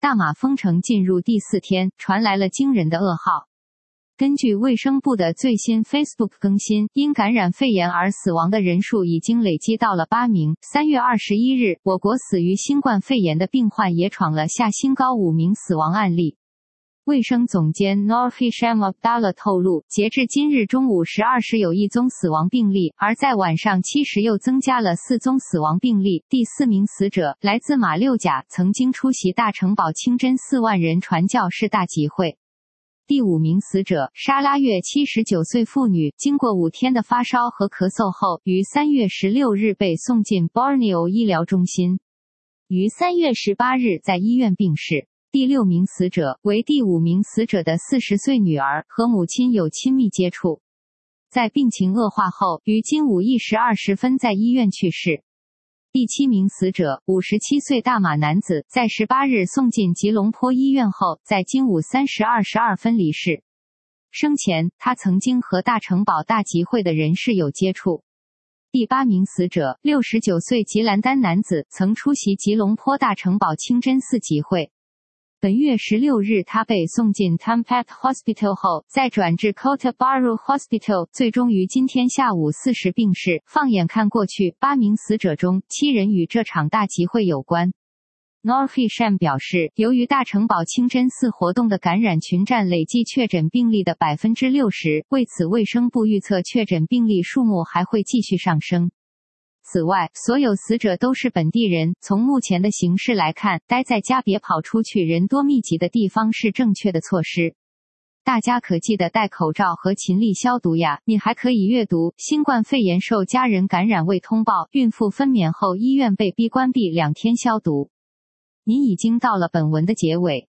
大马封城进入第4天，传来了惊人的噩耗。根据卫生部的最新 Facebook 更新，因感染肺炎而死亡的人数已经累积到了8名。3月21日，我国死于新冠肺炎的病患也闯了下新高，5名死亡案例。卫生总监 Nur Hisham Abdallah 透露，截至今日中午12时有1宗死亡病例，而在晚上7时又增加了4宗死亡病例。第4名死者来自马六甲，曾经出席大城堡清真4万人传教士大集会。第5名死者沙拉越79岁妇女，经过5天的发烧和咳嗽后，于3月16日被送进 Borneo 医疗中心，于3月18日在医院病逝。第6名死者为第5名死者的40岁女儿，和母亲有亲密接触，在病情恶化后，于今午1时20分在医院去世。第7名死者57岁大马男子，在18日送进吉隆坡医院后，在今午3时22分离世。生前，他曾经和大城堡大集会的人士有接触。第8名死者69岁吉兰丹男子，曾出席吉隆坡大城堡清真寺集会。本月16日，他被送进 Tempat Hospital 后，再转至 Kota Bharu Hospital， 最终于今天下午4时病逝。放眼看过去，8名死者中7人与这场大集会有关。Nur Hisham 表示，由于大城堡清真寺活动的感染群占累计确诊病例的 60%， 为此卫生部预测确诊病例数目还会继续上升。此外，所有死者都是本地人。从目前的形势来看，待在家别跑出去人多密集的地方是正确的措施。大家可记得戴口罩和勤力消毒呀。你还可以阅读：新冠肺炎受家人感染未通报，孕妇分娩后医院被逼关闭2天消毒。您已经到了本文的结尾。